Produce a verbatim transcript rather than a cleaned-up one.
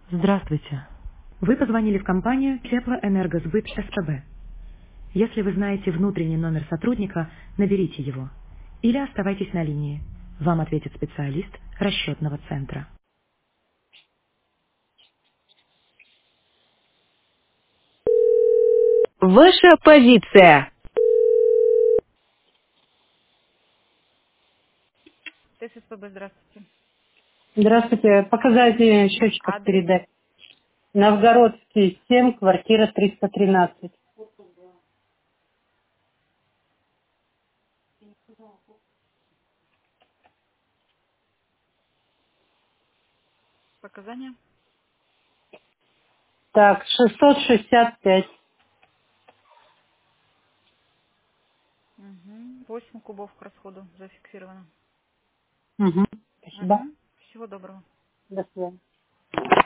Здравствуйте. Вы позвонили в компанию Теплоэнергосбыт СПБ. Если вы знаете внутренний номер сотрудника, наберите его. Или оставайтесь на линии. Вам ответит специалист расчетного центра. Ваша позиция. ТССПБ, здравствуйте. Здравствуйте. Показатели счетчиков Адрес. передач. Новгородский, семь, квартира триста тринадцать. Показания. Так, шестьсот шестьдесят пять. Угу. восемь кубов к расходу зафиксировано. Угу. Спасибо. Угу. Всего доброго. До свидания.